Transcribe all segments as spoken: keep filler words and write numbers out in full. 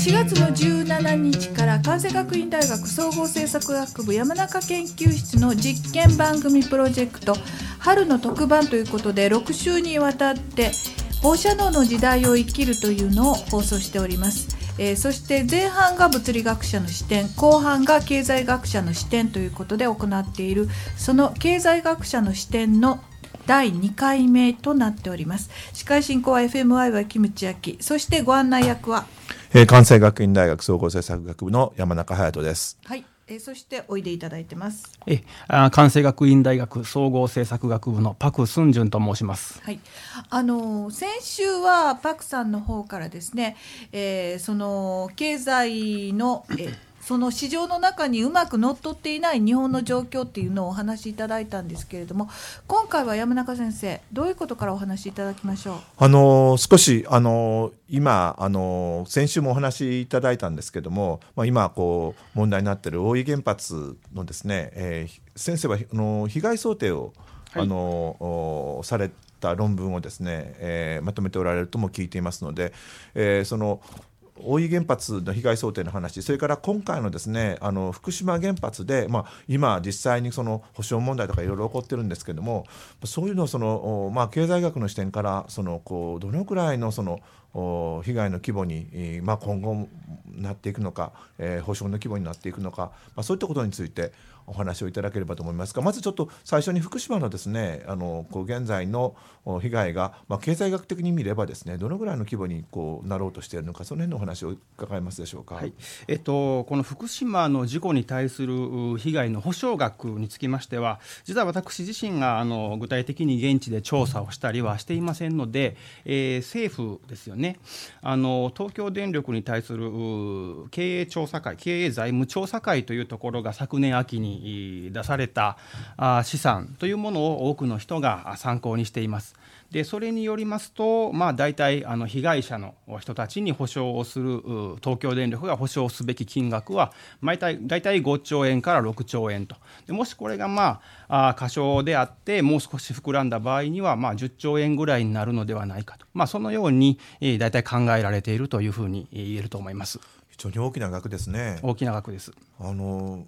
しがつのじゅうしちにちから関西学院大学総合政策学部山中研究室の実験番組プロジェクト春の特番ということでろくしゅうにわたって放射能の時代を生きるというのを放送しております。えー、そして前半が物理学者の視点、後半が経済学者の視点ということで行っているその経済学者の視点のだいにかいめとなっております。司会進行は エフエムワイ はキムチヤキ、そしてご案内役は、 えー、関西学院大学総合政策学部の山中隼人です。 はい、えー、そしておいでいただいてます。 えあ関西学院大学総合政策学部のパク・スンジュンと申します。 はい、あの先週はパクさんの方からですね、えー、その経済の、えーその市場の中にうまく乗っ取っていない日本の状況っていうのをお話しいただいたんですけれども、今回は山中先生どういうことからお話しいただきましょう。 あの少しあの今あの先週もお話しいただいたんですけども、まあ、今こう問題になっている大飯原発のですね、えー、先生はあの被害想定を、はい、あのされた論文をですね、えー、まとめておられるとも聞いていますので、えー、その大飯原発の被害想定の話、それから今回のですねあの福島原発で、まあ、今実際にその補償問題とかいろいろ起こってるんですけども、そういうのをその、まあ、経済学の視点からそのこうどのくらいのその被害の規模に、まあ、今後なっていくのか、えー、補償の規模になっていくのか、まあ、そういったことについてお話をいただければと思いますが、まずちょっと最初に福島のですねあのこう現在の被害が、まあ、経済学的に見ればですねどのぐらいの規模にこうなろうとしているのか、その辺のお話を伺えますでしょうか。 はい、えっと、この福島の事故に対する被害の補償額につきましては、実は私自身があの具体的に現地で調査をしたりはしていませんので、えー、政府ですよね、あの東京電力に対する経営調査会、経営財務調査会というところが昨年秋に出された試算というものを多くの人が参考にしています。でそれによりますと、まあ、大体あの被害者の人たちに補償をする東京電力が補償すべき金額は大体、大体ごちょうえんからろくちょうえんと。でもしこれが、まあ、過少であってもう少し膨らんだ場合には、まあ、じゅっちょうえんぐらいになるのではないかと、まあ、そのように大体考えられているというふうに言えると思います。 非常に大きな額ですね。 大きな額です。 あの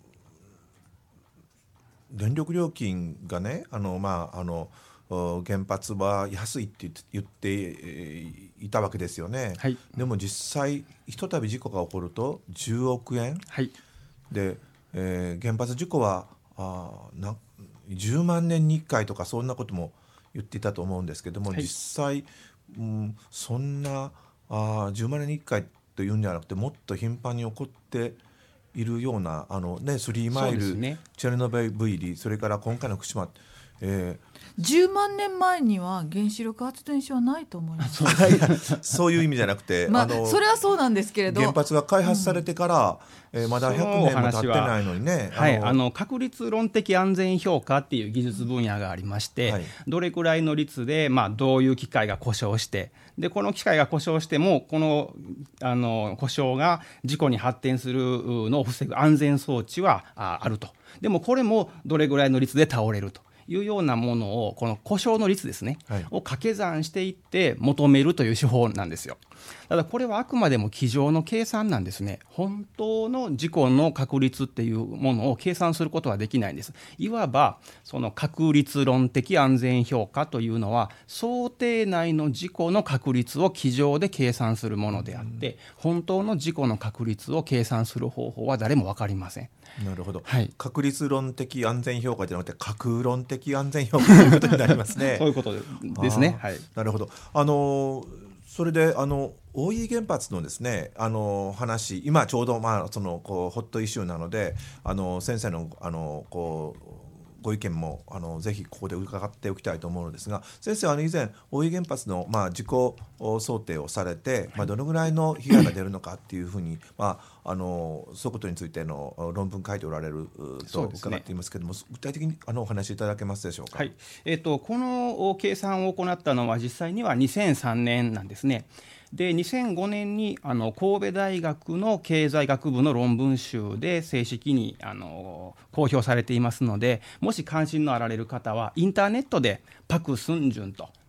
電力料金がね、あの、まあ、あの原発は安いって言っていたわけですよね。はい、でも実際ひとたび事故が起こるとじゅうおくえん、はい、で、えー、原発事故はあなじゅうまんねんにいっかいとかそんなことも言っていたと思うんですけども、はい、実際、うん、そんなあじゅうまんねんにいっかいというんじゃなくてもっと頻繁に起こっているようなあの、ね、スリーマイル、ね、チェルノブイリ、それから今回の福島、えーじゅうまんねんまえには原子力発電所はないと思います。 そういう意味じゃなくて、 まあ、 あのそれはそうなんですけれど、 原発が開発されてから、うんえー、まだひゃくねんも経ってないのにね、 はい、あの確率論的安全評価っていう技術分野がありまして、はい、どれくらいの率で、まあ、どういう機械が故障して、でこの機械が故障してもこの、あの故障が事故に発展するのを防ぐ安全装置は あ, あると。でもこれもどれくらいの率で倒れるというようなものを、この故障の率ですね、はい、を掛け算していって求めるという手法なんですよ。ただこれはあくまでも机上の計算なんですね。本当の事故の確率っていうものを計算することはできないんです。いわばその確率論的安全評価というのは想定内の事故の確率を机上で計算するものであって、うん、本当の事故の確率を計算する方法は誰も分かりません。 なるほど、はい、確率論的安全評価じゃなくて確論的安全評価ということになりますね。 そういうことですね。はい、 なるほど。あのそれであの大飯原発のですねあの話、今ちょうど、まあ、そのこうホットイシューなので、あの先生のあのこうご意見もあのぜひここで伺っておきたいと思うのですが、先生はあの以前大飯原発の、まあ、事故想定をされて、まあ、どのぐらいの被害が出るのかっていうふうに、まあ、あのそういうことについての論文書いておられると伺っていますけれども、ね、具体的にあのお話しいただけますでしょうか。 はい、えーと、この計算を行ったのは実際にはにせんさんねんなんですね。でにせんごねんにあの神戸大学の経済学部の論文集で正式にあの公表されていますので、もし関心のあられる方はインターネットでパク・スンジュンと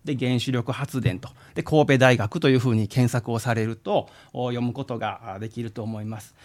で原子力発電とで神戸大学というふうに検索をされると読むことができると思います。